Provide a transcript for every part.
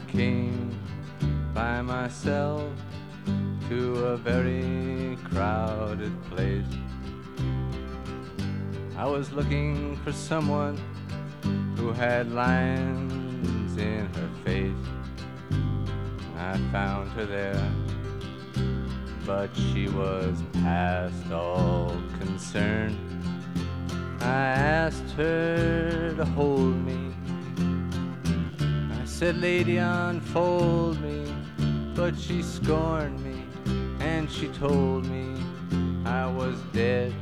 came by myself to a very crowded place. I was looking for someone who had lines in her face. I found her there, but she was past all concern. I asked her to hold me. I said, "Lady, unfold me," but she scorned me, and she told me I was dead,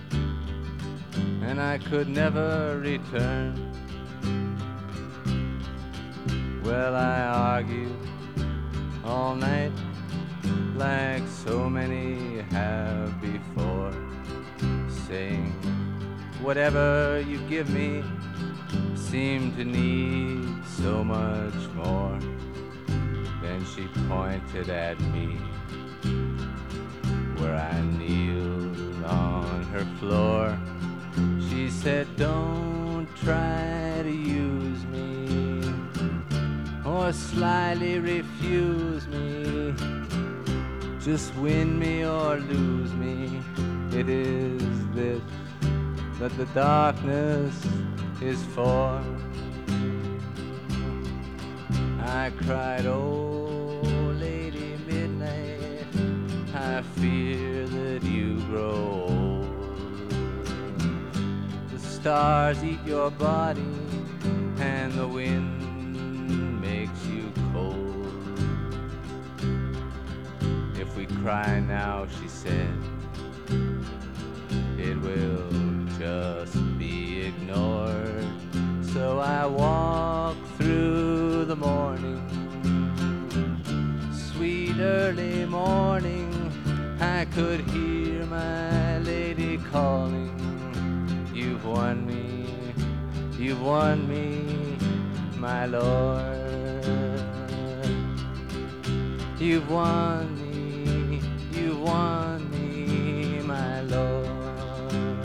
and I could never return. Well, I argued all night like so many have before, saying whatever you give me seemed to need so much more. Then she pointed at me where I kneeled on her floor. She said, "Don't try to use me or slyly refuse me. Just win me or lose me. It is this that the darkness is for." I cried, "Oh, Lady Midnight, I fear that you grow old. The stars eat your body and the wind makes you cold. If we cry now," she said, "it will just be ignored." So I walk through the morning, sweet early morning. I could hear my lady calling, "You've won me, you've won me, my lord. You've won me, you've won me, my lord.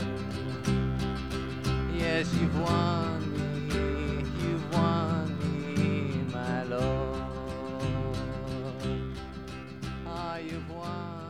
Yes, you've won me, you've won me, my lord. Ah, you've won